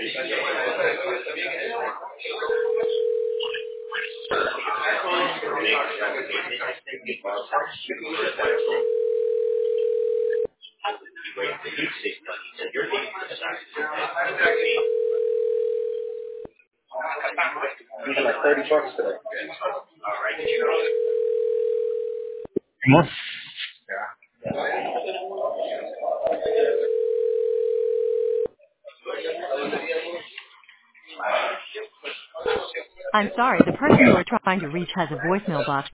Even like $30 today. More? I'm sorry, the person you are trying to reach has a voicemail box.